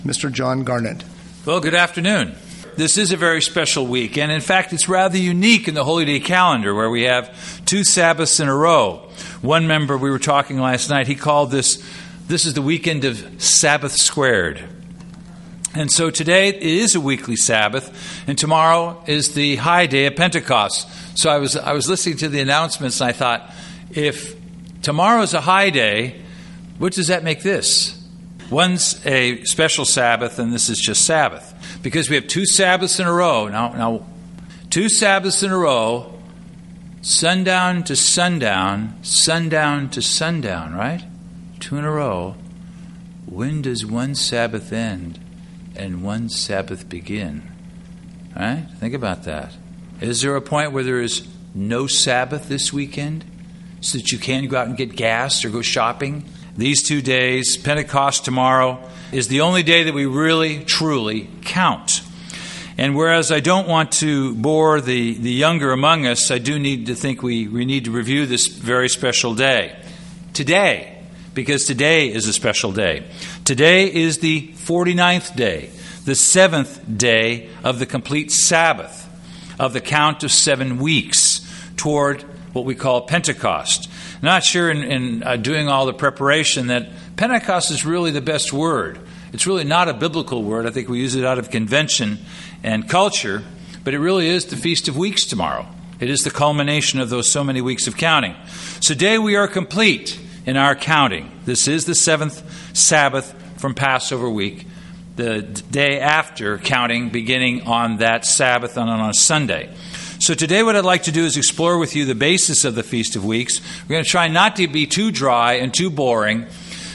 Mr. John Garnett. Well, good afternoon. This is a very special week, and in fact, it's rather unique in the Holy Day calendar where we have 2 Sabbaths in a row. One member, we were talking last night, he called this is the weekend of Sabbath squared. And so today it is a weekly Sabbath, and tomorrow is the high day of Pentecost. So I was listening to the announcements, and I thought, if tomorrow is a high day, what does that make this? One's a special Sabbath, and this is just Sabbath. Because we have 2 Sabbaths in a row. Now, 2 Sabbaths in a row, sundown to sundown, sundown to sundown, right? 2 in a row. When does one Sabbath end and one Sabbath begin? All right? Think about that. Is there a point where there is no Sabbath this weekend so that you can go out and get gas or go shopping? These 2 days, Pentecost tomorrow, is the only day that we really, truly count. And whereas I don't want to bore the younger among us, I do need to think we need to review this very special day. Today, because today is a special day. Today is the 49th day, the 7th day of the complete Sabbath, of the count of 7 weeks toward what we call Pentecost. Not sure in doing all the preparation that Pentecost is really the best word. It's really not a biblical word. I think we use it out of convention and culture, but it really is the Feast of Weeks tomorrow. It is the culmination of those so many weeks of counting. So today we are complete in our counting. This is the 7th Sabbath from Passover week, the day after counting beginning on that Sabbath and on a Sunday. So today what I'd like to do is explore with you the basis of the Feast of Weeks. We're going to try not to be too dry and too boring.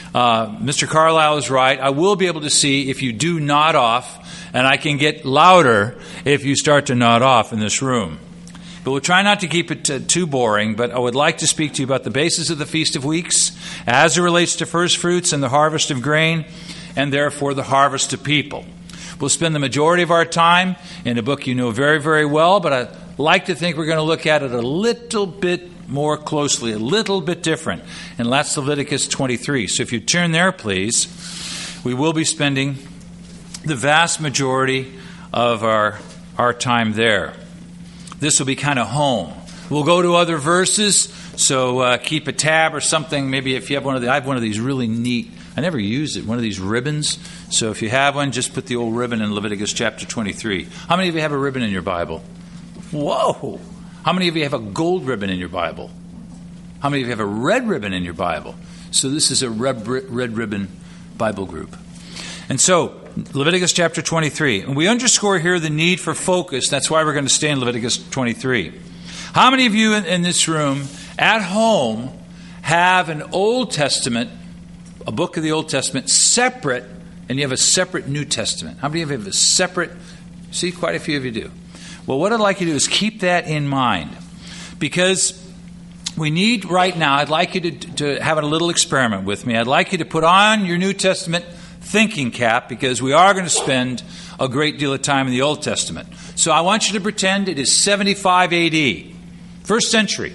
Mr. Carlisle is right. I will be able to see if you do nod off, and I can get louder if you start to nod off in this room. But we'll try not to keep it too boring, but I would like to speak to you about the basis of the Feast of Weeks as it relates to first fruits and the harvest of grain, and therefore the harvest of people. We'll spend the majority of our time in a book you know very, very well, but I like to think we're going to look at it a little bit more closely, a little bit different. And that's Leviticus 23. So if you turn there, please, we will be spending the vast majority of our time there. This will be kind of home. We'll go to other verses, so keep a tab or something. Maybe if you have I have one of these really neat, I never use it, one of these ribbons. So if you have one, just put the old ribbon in Leviticus chapter 23. How many of you have a ribbon in your Bible? Whoa! How many of you have a gold ribbon in your Bible? How many of you have a red ribbon in your Bible? So this is a red ribbon Bible group. And so, Leviticus chapter 23. And we underscore here the need for focus. That's why we're going to stay in Leviticus 23. How many of you in this room, at home, have an Old Testament, a book of the Old Testament, separate, and you have a separate New Testament? How many of you have a separate? See, quite a few of you do. Well, what I'd like you to do is keep that in mind, because we need right now, I'd like you to have a little experiment with me. I'd like you to put on your New Testament thinking cap, because we are going to spend a great deal of time in the Old Testament. So I want you to pretend it is 75 A.D., first century,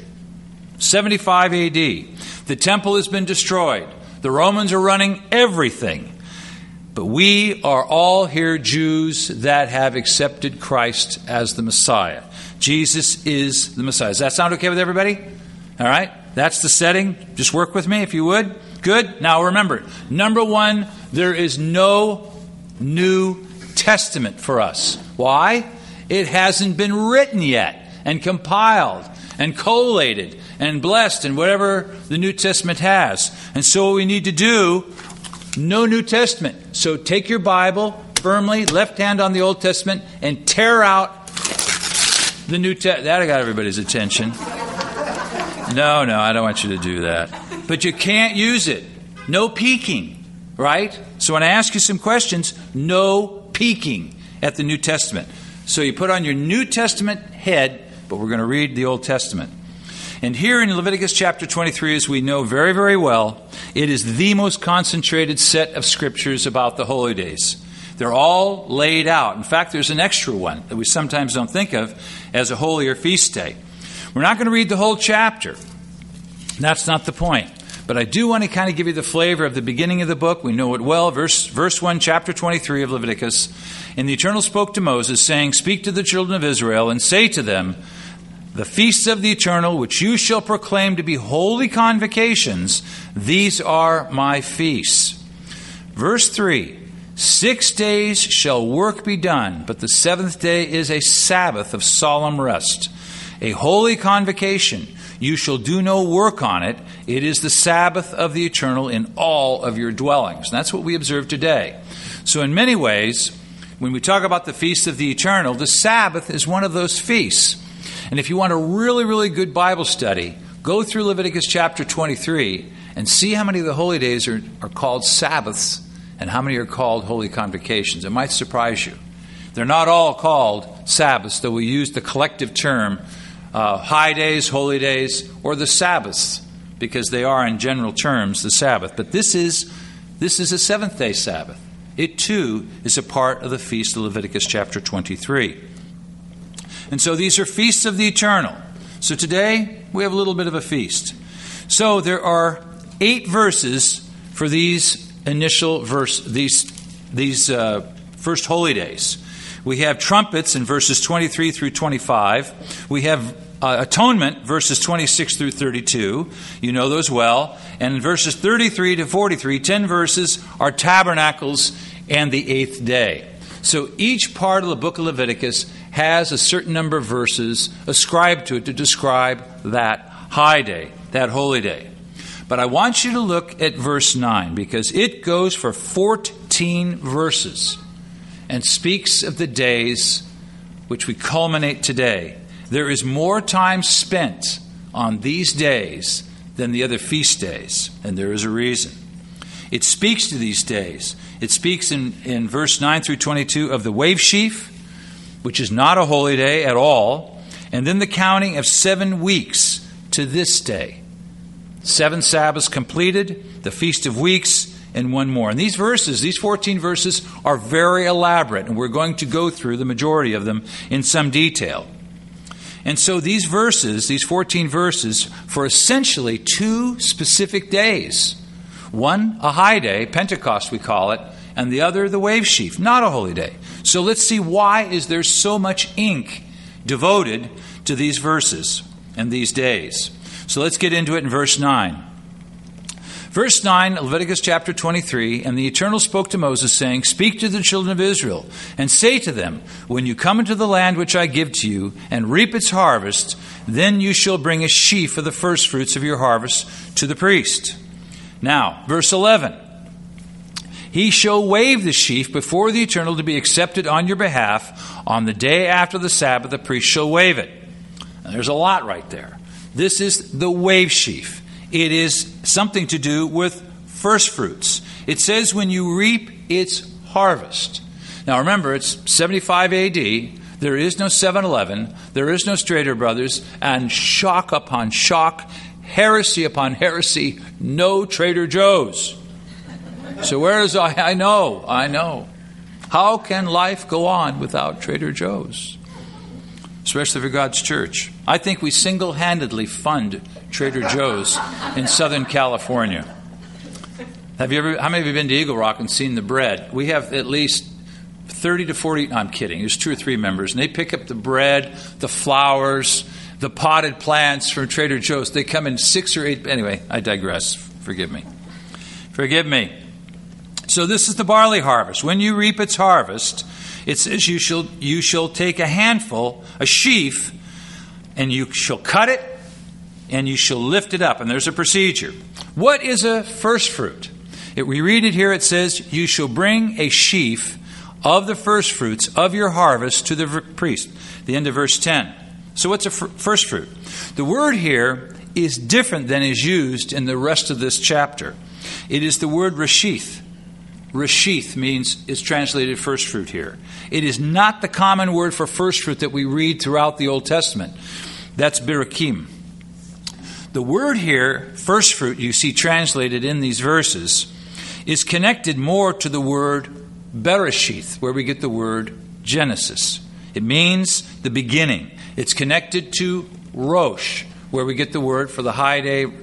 75 A.D. The temple has been destroyed. The Romans are running everything. But we are all here Jews that have accepted Christ as the Messiah. Jesus is the Messiah. Does that sound okay with everybody? All right? That's the setting. Just work with me if you would. Good. Now remember, number one, there is no New Testament for us. Why? It hasn't been written yet and compiled and collated and blessed and whatever the New Testament has. And so what we need to do, no New Testament. So take your Bible firmly, left hand on the Old Testament, and tear out the New Testament. That got everybody's attention. No, I don't want you to do that. But you can't use it. No peeking, right? So when I ask you some questions, no peeking at the New Testament. So you put on your New Testament head, but we're going to read the Old Testament. And here in Leviticus chapter 23, as we know very, very well, it is the most concentrated set of scriptures about the holy days. They're all laid out. In fact, there's an extra one that we sometimes don't think of as a holy or feast day. We're not going to read the whole chapter. That's not the point. But I do want to kind of give you the flavor of the beginning of the book. We know it well. Verse 1, chapter 23 of Leviticus. And the Eternal spoke to Moses, saying, Speak to the children of Israel, and say to them, The feasts of the Eternal, which you shall proclaim to be holy convocations, these are my feasts. Verse 3, 6 days shall work be done, but the seventh day is a Sabbath of solemn rest, a holy convocation. You shall do no work on it. It is the Sabbath of the Eternal in all of your dwellings. And that's what we observe today. So in many ways, when we talk about the Feast of the Eternal, the Sabbath is one of those feasts. And if you want a really, really good Bible study, go through Leviticus chapter 23 and see how many of the holy days are called Sabbaths and how many are called holy convocations. It might surprise you. They're not all called Sabbaths, though we use the collective term high days, holy days, or the Sabbaths, because they are in general terms the Sabbath. But this is a seventh-day Sabbath. It too is a part of the feast of Leviticus chapter 23. And so these are feasts of the eternal. So today we have a little bit of a feast. So there are 8 verses for these initial these first holy days. We have trumpets in verses 23 through 25. We have atonement, verses 26 through 32. You know those well. And in verses 33 to 43, 10 verses are tabernacles and the 8th day. So each part of the book of Leviticus has a certain number of verses ascribed to it to describe that high day, that holy day. But I want you to look at verse 9 because it goes for 14 verses and speaks of the days which we culminate today. There is more time spent on these days than the other feast days, and there is a reason. It speaks to these days. It speaks in verse 9 through 22 of the wave sheaf, which is not a holy day at all, and then the counting of 7 weeks to this day. 7 Sabbaths completed, the Feast of Weeks, and one more. And these verses, these 14 verses, are very elaborate, and we're going to go through the majority of them in some detail. And so these verses, these 14 verses, for essentially 2 specific days. One, a high day, Pentecost we call it, and the other, the wave sheaf, not a holy day. So let's see, why is there so much ink devoted to these verses and these days? So let's get into it in verse 9. Verse 9, Leviticus chapter 23, And the Eternal spoke to Moses, saying, Speak to the children of Israel, and say to them, When you come into the land which I give to you, and reap its harvest, then you shall bring a sheaf of the firstfruits of your harvest to the priest. Now, verse 11, He shall wave the sheaf before the Eternal to be accepted on your behalf. On the day after the Sabbath, the priest shall wave it. Now, there's a lot right there. This is the wave sheaf. It is something to do with first fruits. It says when you reap its harvest. Now remember, it's 75 AD. There is no 7-Eleven. There is no Strader Brothers. And shock upon shock, heresy upon heresy, no Trader Joe's. So where is I know. How can life go on without Trader Joe's? Especially for God's church. I think we single-handedly fund Trader Joe's in Southern California. How many of you have been to Eagle Rock and seen the bread? We have at least 30 to 40, no, I'm kidding, there's 2 or 3 members, and they pick up the bread, the flowers, the potted plants from Trader Joe's. They come in 6 or 8, anyway, I digress. Forgive me. So this is the barley harvest. When you reap its harvest, it says you shall take a handful, a sheaf, and you shall cut it, and you shall lift it up. And there's a procedure. What is a first fruit? We read it here. It says, you shall bring a sheaf of the first fruits of your harvest to the priest. The end of verse 10. So what's a first fruit? The word here is different than is used in the rest of this chapter. It is the word reshith. Reshith means, it's translated first fruit here. It is not the common word for first fruit that we read throughout the Old Testament. That's birakim. The word here, first fruit, you see translated in these verses, is connected more to the word bereshith, where we get the word Genesis. It means the beginning. It's connected to Rosh, where we get the word for the high day,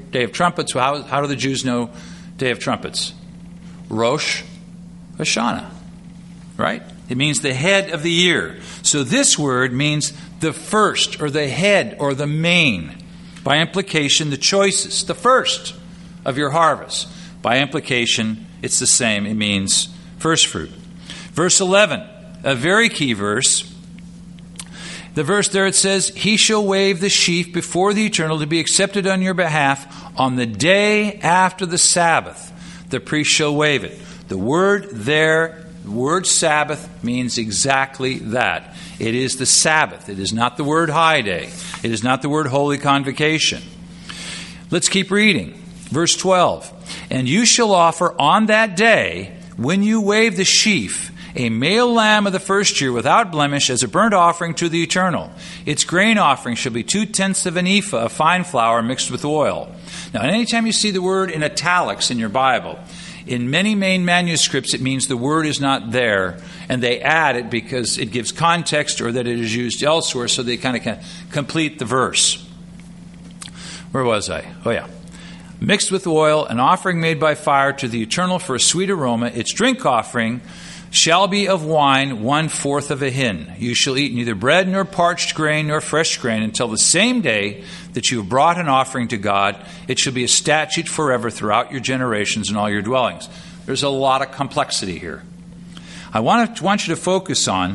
Day of Trumpets. How do the Jews know Day of Trumpets? Rosh Hashanah, right? It means the head of the year. So this word means the first, or the head, or the main. By implication, the choicest, the first of your harvest. By implication, it's the same. It means first fruit. Verse 11, a very key verse. The verse there, it says, he shall wave the sheaf before the Eternal to be accepted on your behalf on the day after the Sabbath. The priest shall wave it. The word there, the word Sabbath, means exactly that. It is the Sabbath. It is not the word high day. It is not the word holy convocation. Let's keep reading. Verse 12. And you shall offer on that day, when you wave the sheaf, a male lamb of the first year without blemish as a burnt offering to the Eternal. Its grain offering shall be 2/10 of an ephah of fine flour mixed with oil. Now, anytime you see the word in italics in your Bible, in many main manuscripts it means the word is not there, and they add it because it gives context or that it is used elsewhere, so they kind of complete the verse. Where was I? Oh, yeah. Mixed with oil, an offering made by fire to the Eternal for a sweet aroma. Its drink offering shall be of wine 1/4 of a hin. You shall eat neither bread nor parched grain nor fresh grain until the same day that you have brought an offering to God. It shall be a statute forever throughout your generations and all your dwellings. There's a lot of complexity here. I want you to focus on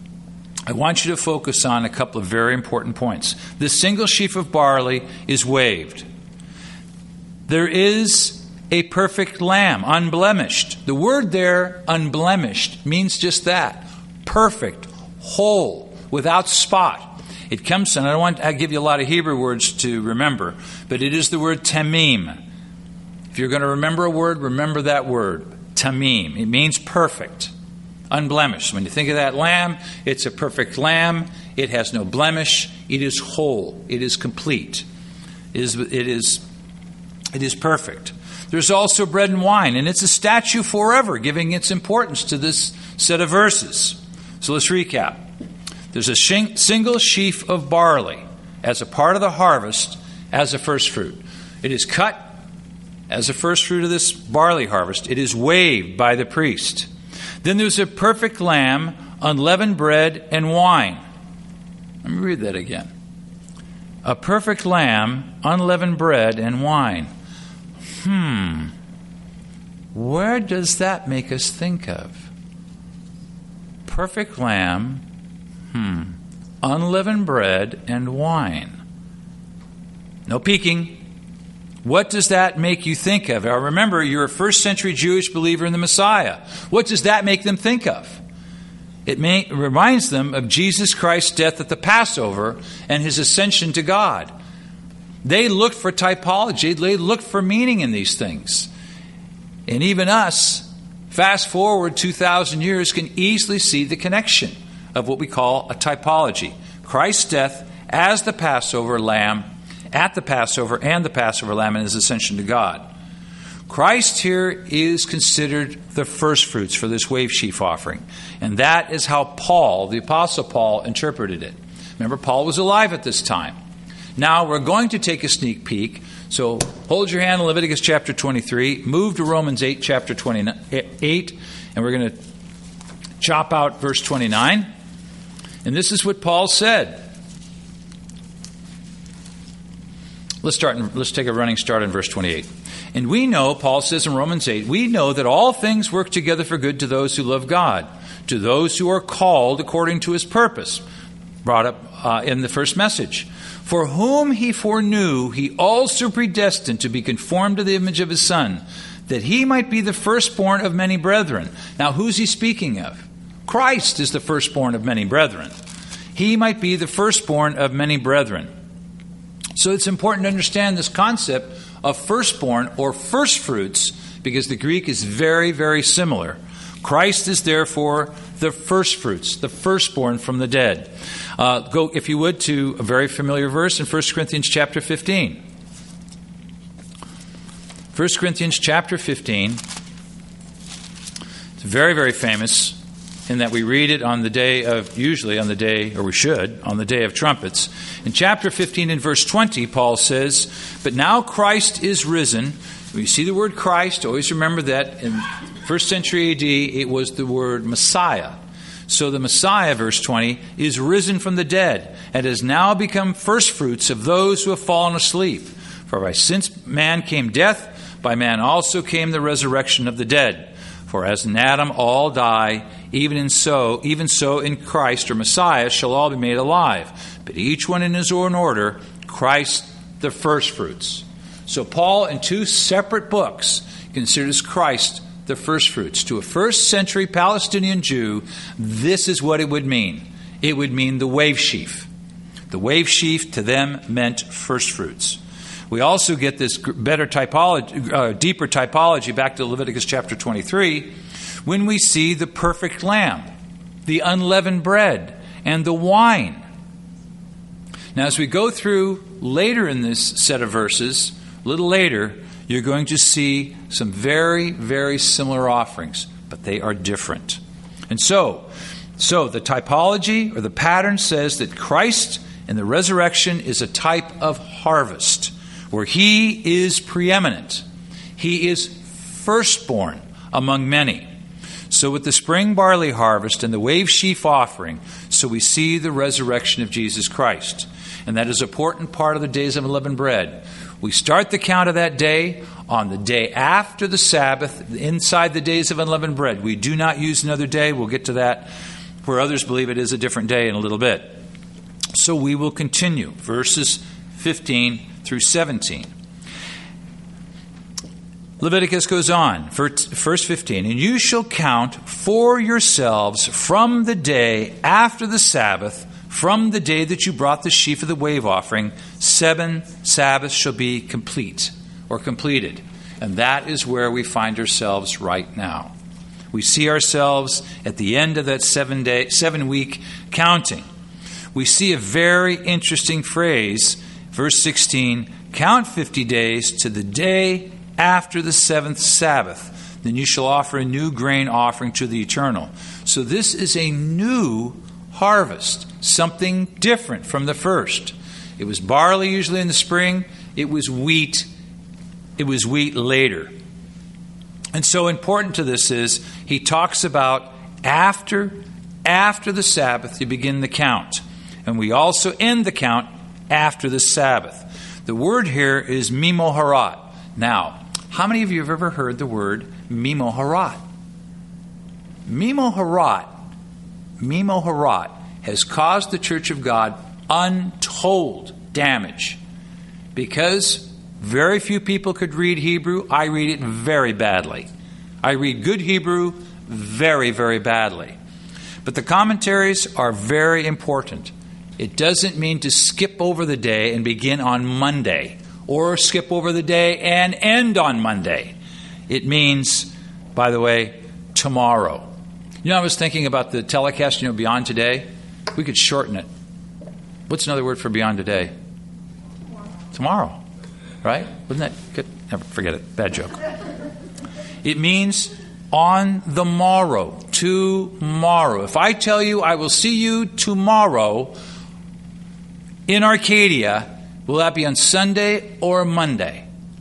a couple of very important points. This single sheaf of barley is waved. There is a perfect lamb, unblemished. The word there, unblemished, means just that. Perfect, whole, without spot. It comes, and I don't want to give you a lot of Hebrew words to remember, but it is the word tamim. If you're going to remember a word, remember that word, tamim. It means perfect, unblemished. When you think of that lamb, it's a perfect lamb. It has no blemish. It is whole. It is complete. It is perfect. There's also bread and wine, and it's a statute forever, giving its importance to this set of verses. So let's recap. There's a single sheaf of barley as a part of the harvest as a first fruit. It is cut as a first fruit of this barley harvest. It is waved by the priest. Then there's a perfect lamb, unleavened bread, and wine. Let me read that again. A perfect lamb, unleavened bread, and wine. Where does that make us think of? Perfect lamb, unleavened bread, and wine. No peeking. What does that make you think of? Now remember, you're a first century Jewish believer in the Messiah. What does that make them think of? It reminds them of Jesus Christ's death at the Passover and his ascension to God. They looked for typology. They looked for meaning in these things. And even us, fast forward 2,000 years, can easily see the connection of what we call a typology. Christ's death as the Passover lamb, at the Passover, and the Passover lamb in his ascension to God. Christ here is considered the first fruits for this wave sheaf offering. And that is how Paul, the Apostle Paul, interpreted it. Remember, Paul was alive at this time. Now we're going to take a sneak peek. So hold your hand in Leviticus chapter 23. Move to Romans 8, chapter 28. And we're going to chop out verse 29. And this is what Paul said. Let's take a running start in verse 28. And we know, Paul says in Romans 8, we know that all things work together for good to those who love God, to those who are called according to his purpose. Brought up in the first message. For whom he foreknew, he also predestined to be conformed to the image of his Son, that he might be the firstborn of many brethren. Now, who's he speaking of? Christ is the firstborn of many brethren. He might be the firstborn of many brethren. So it's important to understand this concept of firstborn or first fruits, because the Greek is very, very similar. Christ is therefore the first fruits, the firstborn from the dead. Go, if you would, to a very familiar verse in 1 Corinthians chapter 15. 1 Corinthians chapter 15. It's very, very famous in that we read it on the day of, usually on the day, or we should, on the day of trumpets. In chapter 15 and verse 20, Paul says, "But now Christ is risen." When you see the word Christ, always remember that in 1st century AD, it was the word Messiah. So the Messiah, verse 20, is risen from the dead and has now become firstfruits of those who have fallen asleep. For by since man came death, by man also came the resurrection of the dead. For as in Adam all die, even so in Christ or Messiah shall all be made alive. But each one in his own order, Christ the firstfruits. So Paul, in two separate books, considers Christ the firstfruits. To a first century Palestinian Jew, this is what it would mean. It would mean the wave sheaf. The wave sheaf to them meant firstfruits. We also get this better typology, deeper typology back to Leviticus chapter 23 when we see the perfect lamb, the unleavened bread, and the wine. Now, as we go through later in this set of verses, a little later, you're going to see some very, very similar offerings, but they are different. And so the typology or the pattern says that Christ in the resurrection is a type of harvest, where he is preeminent. He is firstborn among many. So with the spring barley harvest and the wave sheaf offering, so we see the resurrection of Jesus Christ. And that is an important part of the days of unleavened bread. We start the count of that day on the day after the Sabbath, inside the days of unleavened bread. We do not use another day. We'll get to that, where others believe it is a different day in a little bit. So we will continue, verses 15 through 17. Leviticus goes on, verse 15, "And you shall count for yourselves from the day after the Sabbath, from the day that you brought the sheaf of the wave offering, 7 Sabbaths shall be complete or completed." And that is where we find ourselves right now. We see ourselves at the end of that 7-week counting. We see a very interesting phrase, verse 16, "Count 50 days to the day after the 7th Sabbath. Then you shall offer a new grain offering to the Eternal." So this is a new harvest, something different from the first. It was barley usually in the spring. It was wheat. It was wheat later. And so important to this is he talks about after the Sabbath you begin the count. And we also end the count after the Sabbath. The word here is mimoharat. Now, how many of you have ever heard the word mimoharat? Mimoharat has caused the Church of God untold damage because very few people could read Hebrew. I read it very badly. I read good Hebrew very, very badly. But the commentaries are very important. It doesn't mean to skip over the day and begin on Monday, or skip over the day and end on Monday. It means, by the way, tomorrow. You know, I was thinking about the telecast, Beyond Today. We could shorten it. What's another word for Beyond Today? Tomorrow. Right? Wouldn't that good? Never forget it. Bad joke. It means on the morrow. Tomorrow. If I tell you I will see you tomorrow in Arcadia, will that be on Sunday or Monday?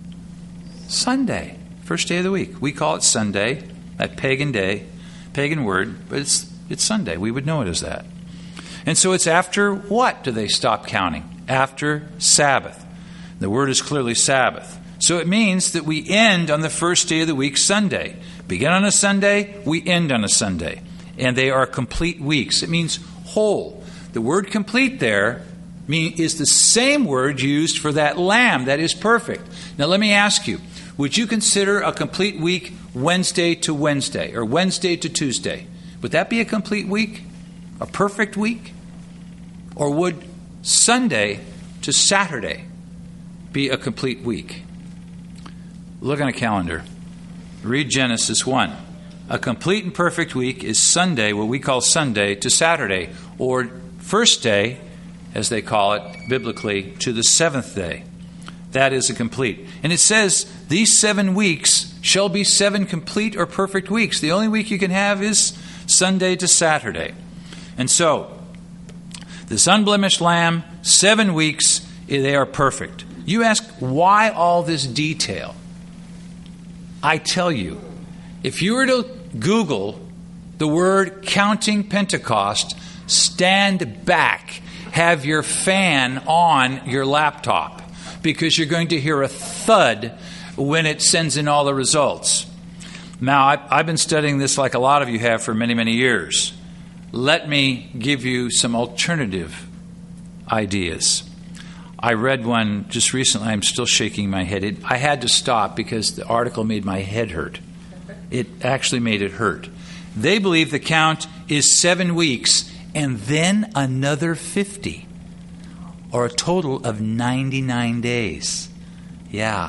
Sunday. First day of the week. We call it Sunday, that pagan day, pagan word, but it's Sunday. We would know it as that. And so it's after what do they stop counting? After Sabbath. The word is clearly Sabbath. So it means that we end on the first day of the week, Sunday. Begin on a Sunday, we end on a Sunday. And they are complete weeks. It means whole. The word complete there is the same word used for that lamb that is perfect. Now let me ask you, would you consider a complete week Wednesday to Wednesday or Wednesday to Tuesday? Would that be a complete week? A perfect week? Or would Sunday to Saturday be a complete week? Look on a calendar. Read Genesis 1. A complete and perfect week is Sunday, what we call Sunday, to Saturday, or first day, as they call it biblically, to the 7th day. That is a complete. And it says, these 7 weeks shall be 7 complete or perfect weeks. The only week you can have is Sunday to Saturday. And so, this unblemished lamb, 7 weeks, they are perfect. You ask, why all this detail? I tell you, if you were to Google the word counting Pentecost, stand back, have your fan on your laptop, because you're going to hear a thud when it sends in all the results. Now, I've been studying this like a lot of you have for many, many years. Let me give you some alternative ideas. I read one just recently. I'm still shaking my head. I had to stop because the article made my head hurt. It actually made it hurt. They believe the count is 7 weeks and then another 50, or a total of 99 days. Yeah.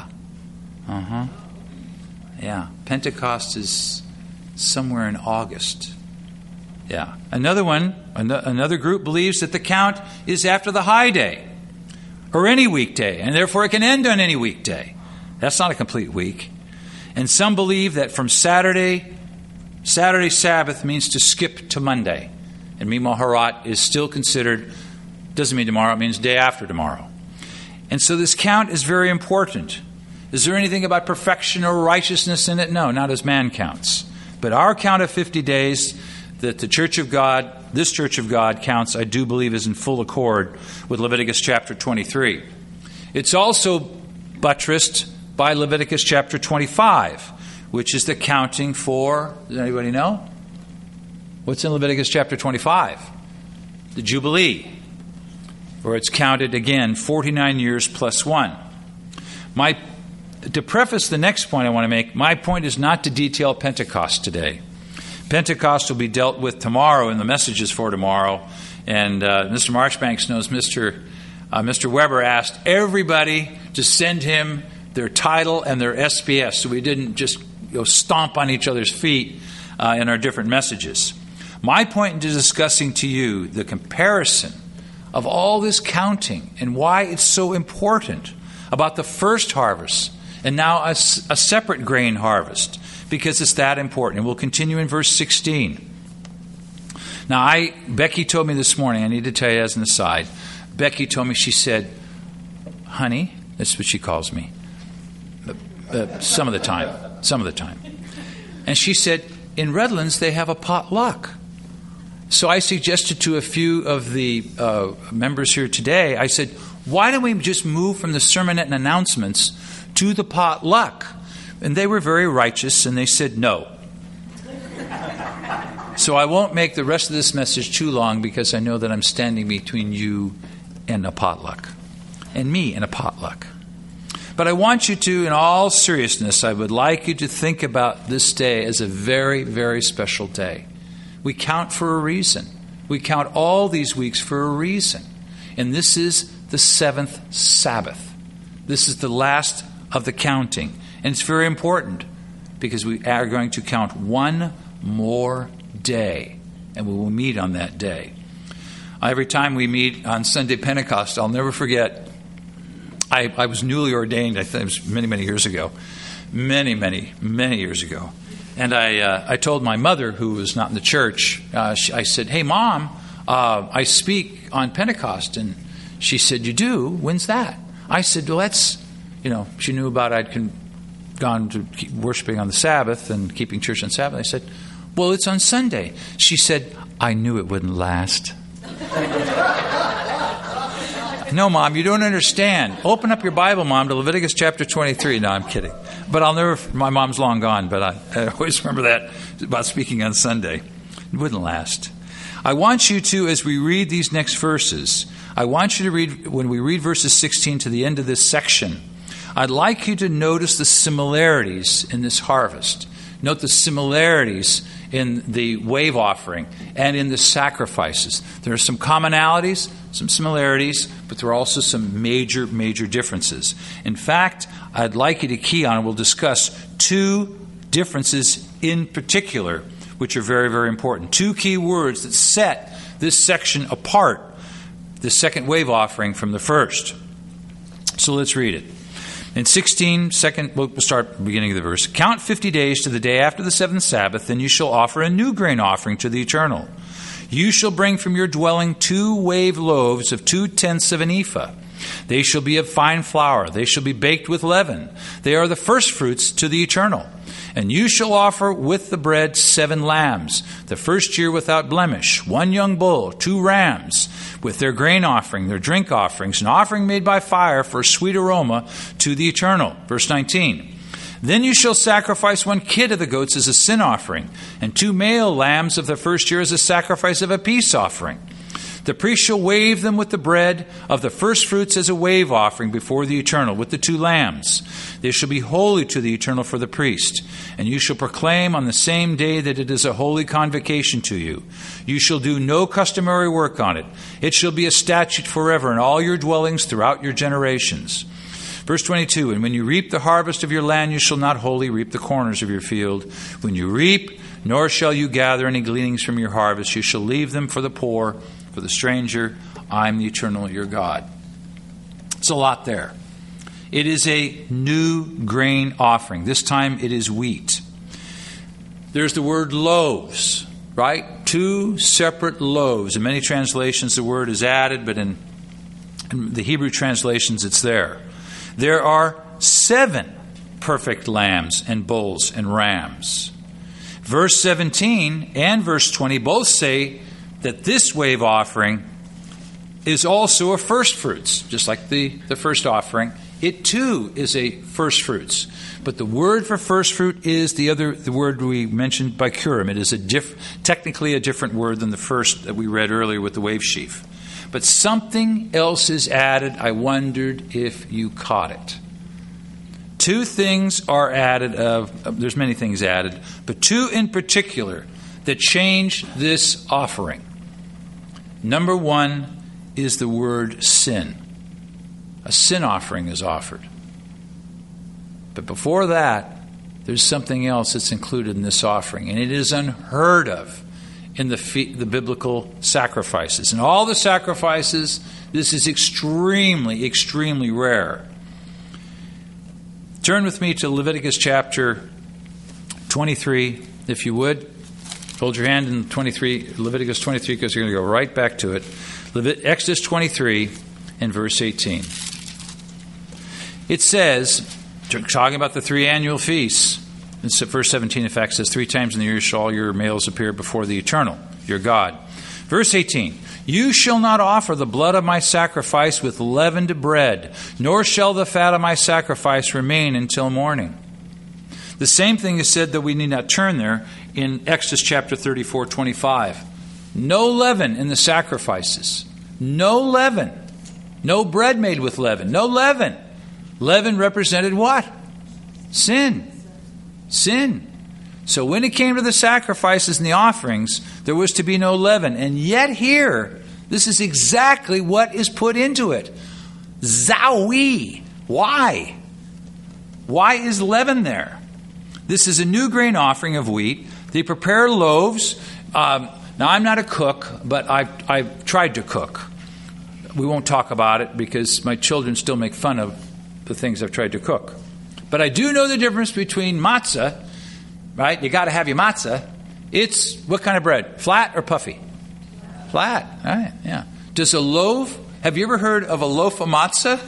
Yeah. Pentecost is somewhere in August. Yeah. Another group believes that the count is after the high day, or any weekday, and therefore it can end on any weekday. That's not a complete week. And some believe that from Saturday Sabbath means to skip to Monday. And Mimoharat is still considered, doesn't mean tomorrow, it means day after tomorrow. And so this count is very important. Is there anything about perfection or righteousness in it? No, not as man counts. But our count of 50 days that the Church of God, this Church of God counts, I do believe is in full accord with Leviticus chapter 23. It's also buttressed by Leviticus chapter 25, which is the counting for, does anybody know? What's in Leviticus chapter 25? The Jubilee, where it's counted again 49 years plus 1. To preface the next point I want to make, my point is not to detail Pentecost today. Pentecost will be dealt with tomorrow in the messages for tomorrow. And Mr. Marchbanks knows Mr. Weber asked everybody to send him their title and their SPS, so we didn't just stomp on each other's feet in our different messages. My point in discussing to you the comparison of all this counting and why it's so important about the first harvest and now a separate grain harvest, because it's that important. And we'll continue in verse 16. Now, Becky told me this morning, I need to tell you as an aside, Becky told me, she said, honey, that's what she calls me, some of the time. And she said, in Redlands, they have a potluck. So I suggested to a few of the members here today, I said, why don't we just move from the sermonette and announcements to the potluck? And they were very righteous, and they said no. So I won't make the rest of this message too long, because I know that I'm standing between you and a potluck, and me and a potluck. But I want you to, in all seriousness, I would like you to think about this day as a very, very special day. We count for a reason. We count all these weeks for a reason. And this is the 7th Sabbath. This is the last of the counting. And it's very important, because we are going to count one more day, and we will meet on that day. Every time we meet on Sunday Pentecost, I'll never forget, I was newly ordained, I think it was many, many years ago. Many years ago. And I told my mother, who was not in the church, I said, hey, Mom, I speak on Pentecost. And she said, you do? When's that? I said, well, that's, she knew about I'd gone to worshiping on the Sabbath and keeping church on Sabbath. I said, well, it's on Sunday. She said, I knew it wouldn't last. No, Mom, you don't understand. Open up your Bible, Mom, to Leviticus chapter 23. No, I'm kidding. But my mom's long gone, but I always remember that about speaking on Sunday. It wouldn't last. I want you to, as we read these next verses, I want you to read, when we read verses 16 to the end of this section, I'd like you to notice the similarities in this harvest. Note the similarities in the wave offering and in the sacrifices. There are some commonalities, some similarities, but there are also some major, major differences. In fact, I'd like you to key on, and we'll discuss 2 differences in particular, which are very, very important. 2 key words that set this section apart, the second wave offering from the first. So let's read it. In 16, we'll start at the beginning of the verse. Count 50 days to the day after the seventh Sabbath, then you shall offer a new grain offering to the Eternal. You shall bring from your dwelling 2 wave loaves of 2/10 of an ephah. They shall be of fine flour. They shall be baked with leaven. They are the first fruits to the Eternal. And you shall offer with the bread 7 lambs, the first year without blemish, 1 young bull, 2 rams, with their grain offering, their drink offerings, an offering made by fire for a sweet aroma to the Eternal. Verse 19. Then you shall sacrifice 1 kid of the goats as a sin offering, and 2 male lambs of the first year as a sacrifice of a peace offering. The priest shall wave them with the bread of the first fruits as a wave offering before the Eternal, with the 2 lambs. They shall be holy to the Eternal for the priest. And you shall proclaim on the same day that it is a holy convocation to you. You shall do no customary work on it. It shall be a statute forever in all your dwellings throughout your generations. Verse 22, and when you reap the harvest of your land, you shall not wholly reap the corners of your field. When you reap, nor shall you gather any gleanings from your harvest. You shall leave them for the poor, for the stranger. I am the Eternal your God. It's a lot there. It is a new grain offering. This time it is wheat. There's the word loaves, right? 2 separate loaves. In many translations the word is added, but in the Hebrew translations it's there. There are 7 perfect lambs and bulls and rams. Verse 17 and verse 20 both say that this wave offering is also a first fruits, just like the first offering. It too is a first fruits. But the word for first fruit is the word we mentioned, bikurim. It is technically a different word than the first that we read earlier with the wave sheaf. But something else is added. I wondered if you caught it. 2 things are added there's many things added, but 2 in particular that change this offering. Number 1 is the word sin. A sin offering is offered. But before that, there's something else that's included in this offering, and it is unheard of in the biblical sacrifices. In all the sacrifices, this is extremely, extremely rare. Turn with me to Leviticus chapter 23, if you would. Hold your hand in Leviticus 23, because you're going to go right back to it. Exodus 23 and verse 18. It says, talking about the 3 annual feasts, in verse 17, in fact, says, 3 times in the year shall all your males appear before the Eternal, your God. Verse 18, you shall not offer the blood of my sacrifice with leavened bread, nor shall the fat of my sacrifice remain until morning. The same thing is said, that we need not turn there, in Exodus chapter 34:25. No leaven in the sacrifices. No leaven. No bread made with leaven. No leaven. Leaven represented what? Sin. Sin. So when it came to the sacrifices and the offerings, there was to be no leaven. And yet here, this is exactly what is put into it. Zawi. Why? Why is leaven there? This is a new grain offering of wheat. They prepare loaves. Now, I'm not a cook, but I've tried to cook. We won't talk about it because my children still make fun of the things I've tried to cook. But I do know the difference between matzah, right? You got to have your matzah. It's what kind of bread? Flat or puffy? Flat. All right, yeah. Does a loaf, have you ever heard of a loaf of matzah?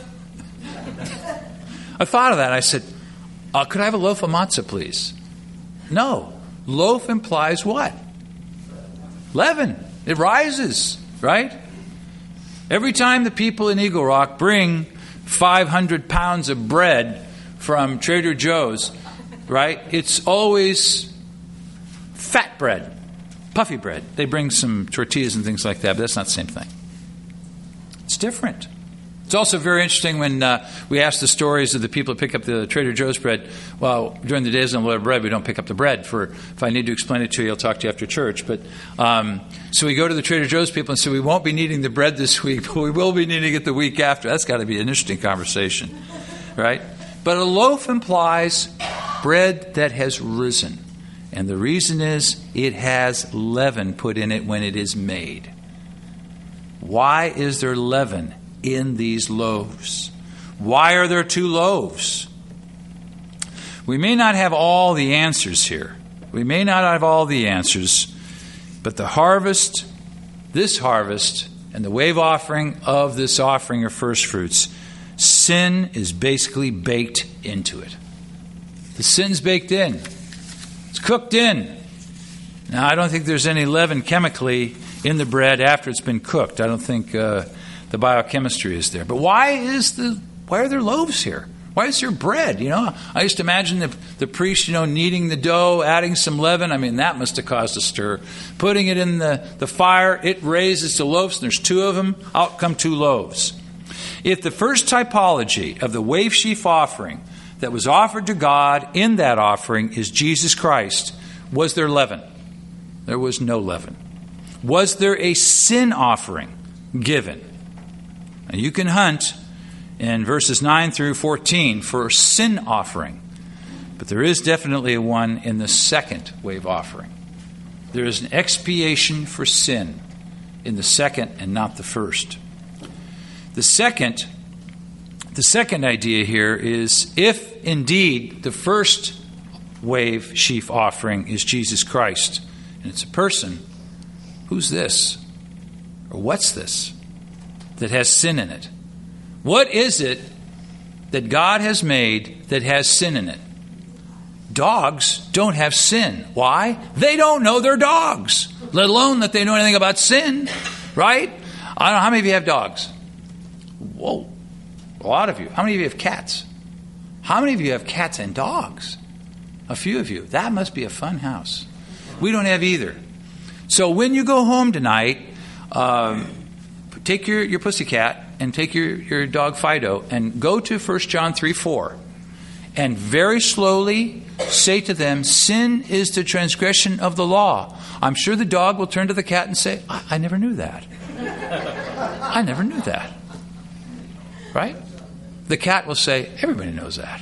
I thought of that. I said, could I have a loaf of matzah, please? No. Loaf implies what? Leaven. It rises, right? Every time the people in Eagle Rock bring 500 pounds of bread from Trader Joe's, right, it's always fat bread, puffy bread. They bring some tortillas and things like that, but that's not the same thing. It's different. It's also very interesting when we ask the stories of the people who pick up the Trader Joe's bread. Well, during the days of unleavened bread, we don't pick up the bread. If I need to explain it to you, I'll talk to you after church. But so we go to the Trader Joe's people and say, we won't be needing the bread this week, but we will be needing it the week after. That's got to be an interesting conversation, right? But a loaf implies bread that has risen. And the reason is it has leaven put in it when it is made. Why is there leaven in these loaves? Why are there 2 loaves? We may not have all the answers here. We may not have all the answers, but the harvest, this harvest, and the wave offering of this offering of first fruits, sin is basically baked into it. The sin's baked in. It's cooked in. Now, I don't think there's any leaven chemically in the bread after it's been cooked. I don't think the biochemistry is there. But why are there loaves here? Why is there bread? I used to imagine the priest, kneading the dough, adding some leaven. I mean, that must have caused a stir. Putting it in the fire, it raises the loaves, and there's 2 of them. Out come 2 loaves. If the first typology of the wave sheaf offering that was offered to God in that offering is Jesus Christ, was there leaven? There was no leaven. Was there a sin offering given? Now you can hunt in verses 9 through 14 for a sin offering. But there is definitely one in the second wave offering. There is an expiation for sin in the second and not the first. The second idea here is, if indeed the first wave sheaf offering is Jesus Christ, and it's a person, who's this? Or what's this that has sin in it? What is it that God has made that has sin in it? Dogs don't have sin. Why? They don't know they're dogs, let alone that they know anything about sin, right? I don't know, how many of you have dogs? Whoa, a lot of you. How many of you have cats? How many of you have cats and dogs? A few of you. That must be a fun house. We don't have either. So when you go home tonight, take your pussycat and take your dog Fido and go to 1 John 3:4 and very slowly say to them, sin is the transgression of the law. I'm sure the dog will turn to the cat and say, I never knew that. I never knew that. Right? The cat will say, everybody knows that.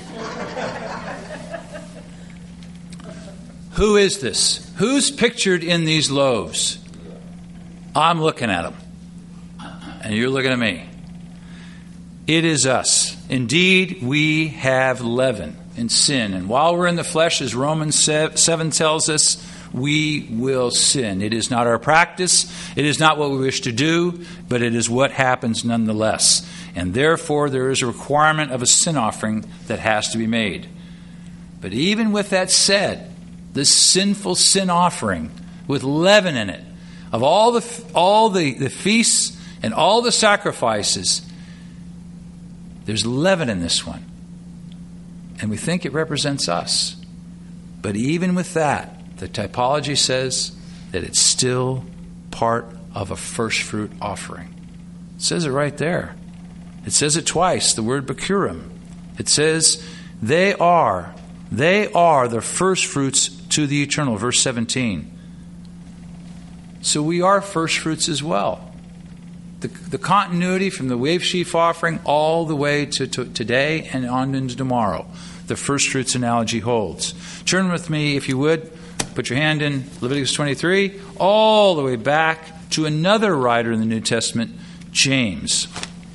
Who is this? Who's pictured in these loaves? I'm looking at them. And you're looking at me. It is us. Indeed, we have leaven and sin. And while we're in the flesh, as Romans 7 tells us, we will sin. It is not our practice. It is not what we wish to do, but it is what happens nonetheless. And therefore, there is a requirement of a sin offering that has to be made. But even with that said, this sinful sin offering with leaven in it, of all the feasts and all the sacrifices, there's leaven in this one. And we think it represents us. But even with that, the typology says that it's still part of a first fruit offering. It says it right there. It says it twice, the word Bikurim. It says, they are the first fruits to the eternal, verse 17. So we are first fruits as well. The continuity from the wave sheaf offering all the way to today and on into tomorrow. The first fruits analogy holds. Turn with me, if you would, put your hand in Leviticus 23, all the way back to another writer in the New Testament, James.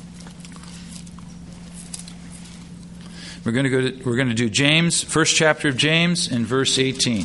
We're going to do James, first chapter of James, and verse 18.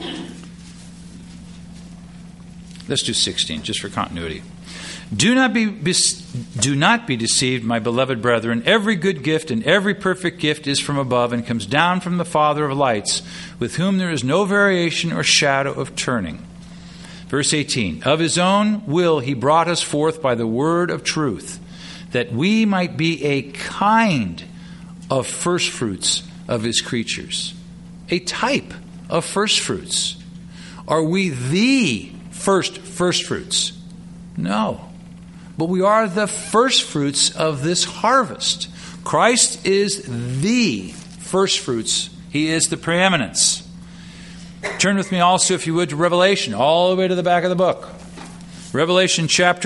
Let's do 16, just for continuity. Do not be deceived, my beloved brethren. Every good gift and every perfect gift is from above and comes down from the Father of lights, with whom there is no variation or shadow of turning. Verse 18. Of his own will he brought us forth by the word of truth, that we might be a kind of first fruits of his creatures. A type of first fruits. Are we the first fruits? No. But we are the first fruits of this harvest. Christ is the first fruits. He is the preeminence. Turn with me also, if you would, to Revelation, all the way to the back of the book. Revelation chapter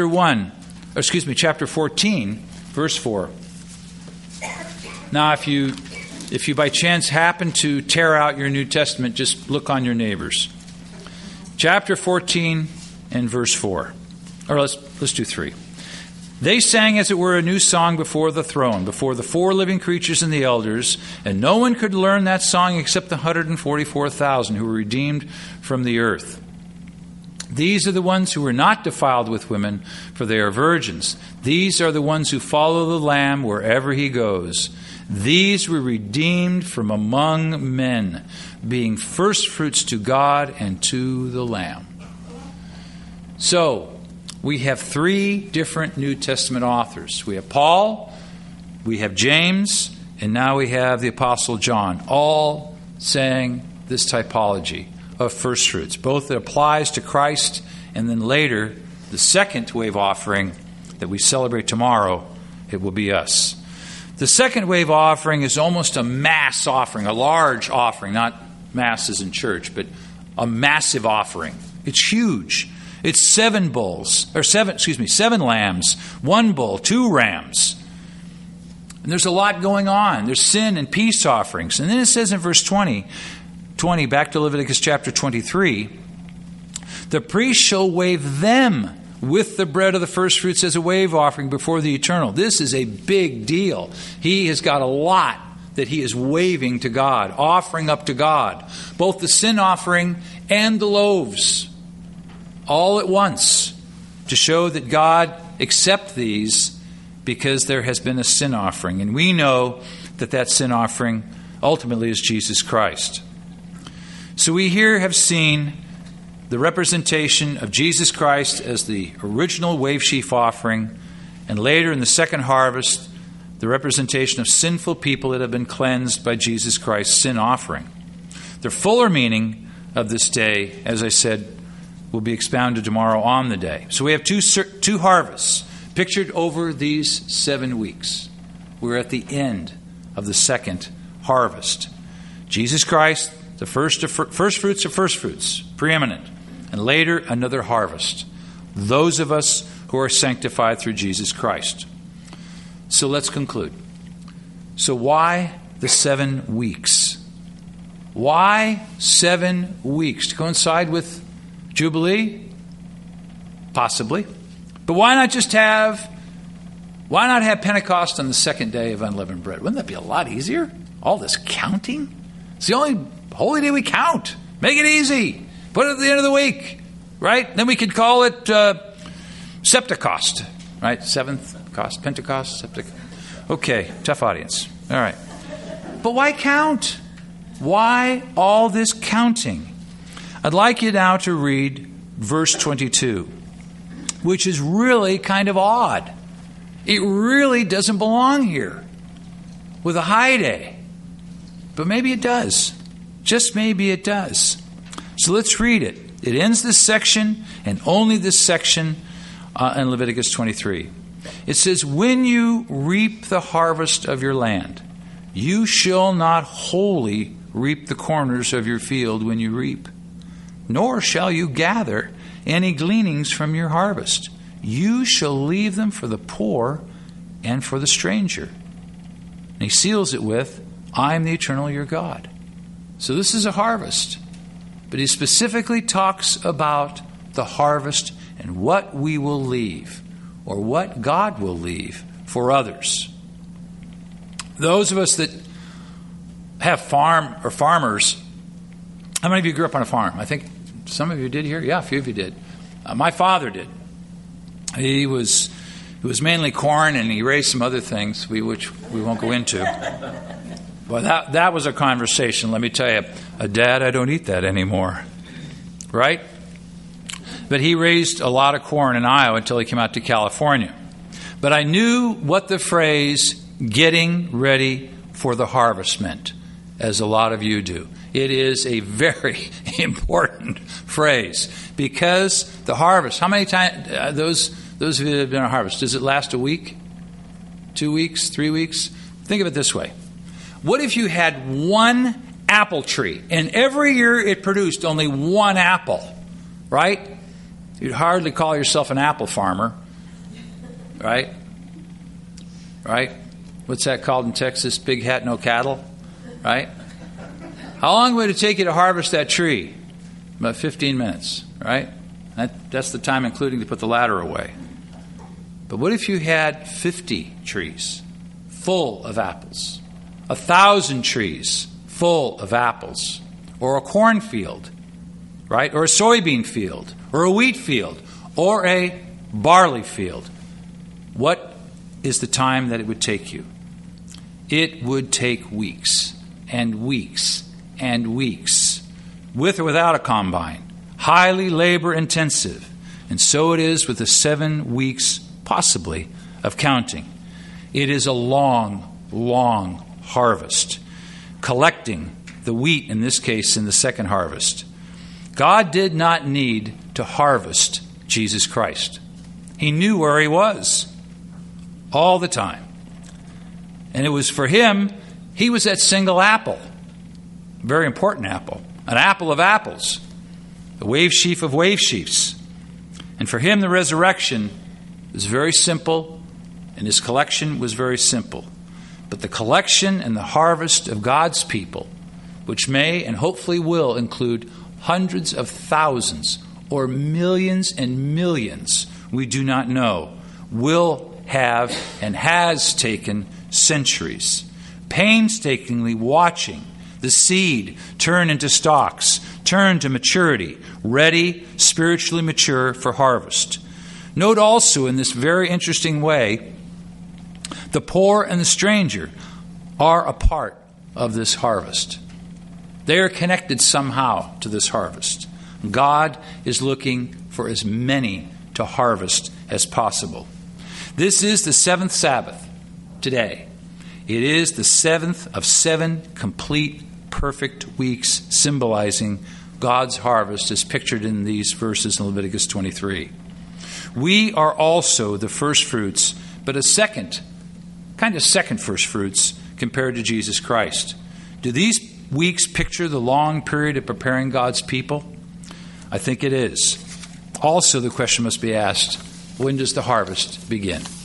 14, verse 4. Now, if you by chance happen to tear out your New Testament, just look on your neighbors. Chapter 14 and verse 4. Or let's do 3. They sang, as it were, a new song before the throne, before the four living creatures and the elders, and no one could learn that song except the 144,000 who were redeemed from the earth. These are the ones who were not defiled with women, for they are virgins. These are the ones who follow the Lamb wherever he goes. These were redeemed from among men, being firstfruits to God and to the Lamb. So, we have three different New Testament authors. We have Paul, we have James, and now we have the Apostle John, all saying this typology of first fruits. Both it applies to Christ, and then later, the second wave offering that we celebrate tomorrow, it will be us. The second wave offering is almost a mass offering, a large offering, not masses in church, but a massive offering. It's huge. It's 7 lambs, 1 bull, 2 rams. And there's a lot going on. There's sin and peace offerings. And then it says in verse 20, back to Leviticus chapter 23, the priest shall wave them with the bread of the first fruits as a wave offering before the Eternal. This is a big deal. He has got a lot that he is waving to God, offering up to God, both the sin offering and the loaves, all at once, to show that God accepts these because there has been a sin offering. And we know that that sin offering ultimately is Jesus Christ. So we here have seen the representation of Jesus Christ as the original wave sheaf offering, and later in the second harvest, the representation of sinful people that have been cleansed by Jesus Christ's sin offering. The fuller meaning of this day, as I said, will be expounded tomorrow on the day. So we have two harvests pictured over these 7 weeks. We're at the end of the second harvest. Jesus Christ, the first fruits of first fruits, preeminent. And later, another harvest. Those of us who are sanctified through Jesus Christ. So let's conclude. So why the 7 weeks? Why 7 weeks? To coincide with Jubilee? Possibly. But why not have Pentecost on the second day of unleavened bread? Wouldn't that be a lot easier? All this counting? It's the only holy day we count. Make it easy. Put it at the end of the week, right? Then we could call it Septicost, right? Seventh cost, Pentecost, Septic. Okay, tough audience. All right. But why count? Why all this counting? I'd like you now to read verse 22, which is really kind of odd. It really doesn't belong here with a high day. But maybe it does. Just maybe it does. So let's read it. It ends this section, and only this section in Leviticus 23. It says, when you reap the harvest of your land, you shall not wholly reap the corners of your field when you reap, nor shall you gather any gleanings from your harvest. You shall leave them for the poor and for the stranger. And he seals it with, I am the eternal your God. So this is a harvest. But he specifically talks about the harvest and what we will leave, or what God will leave for others. Those of us that have farmers, how many of you grew up on a farm? I think some of you did here. Yeah, a few of you did. My father did. It was mainly corn, and he raised some other things, which we won't go into. But that was a conversation, let me tell you. Dad, I don't eat that anymore. Right? But he raised a lot of corn in Iowa until he came out to California. But I knew what the phrase, getting ready for the harvest meant, as a lot of you do. It is a very important phrase, because the harvest, how many times, those of you that have been on a harvest, does it last a week, 2 weeks, 3 weeks? Think of it this way. What if you had one apple tree, and every year it produced only one apple, right? You'd hardly call yourself an apple farmer, right? Right? What's that called in Texas? Big hat, no cattle, right? How long would it take you to harvest that tree? About 15 minutes, right? That's the time including to put the ladder away. But what if you had 50 trees full of apples? 1,000 trees full of apples? Or a cornfield, right? Or a soybean field? Or a wheat field? Or a barley field? What is the time that it would take you? It would take weeks and weeks and weeks, with or without a combine, highly labor intensive. And so it is with the 7 weeks, possibly, of counting. It is a long, long harvest, collecting the wheat, in this case, in the second harvest. God did not need to harvest Jesus Christ. He knew where he was all the time. And it was for him, he was that single apple, very important apple, an apple of apples, the wave sheaf of wave sheafs. And for him, the resurrection was very simple, and his collection was very simple. But the collection and the harvest of God's people, which may and hopefully will include hundreds of thousands or millions and millions, we do not know, will have and has taken centuries, painstakingly watching the seed turn into stalks, turn to maturity, ready, spiritually mature for harvest. Note also in this very interesting way, the poor and the stranger are a part of this harvest. They are connected somehow to this harvest. God is looking for as many to harvest as possible. This is the 7th Sabbath today. It is the 7th of 7 complete, perfect weeks, symbolizing God's harvest as pictured in these verses in Leviticus 23. We are also the first fruits, but a second first fruits compared to Jesus Christ. Do these weeks picture the long period of preparing God's people? I think it is. Also, the question must be asked, when does the harvest begin?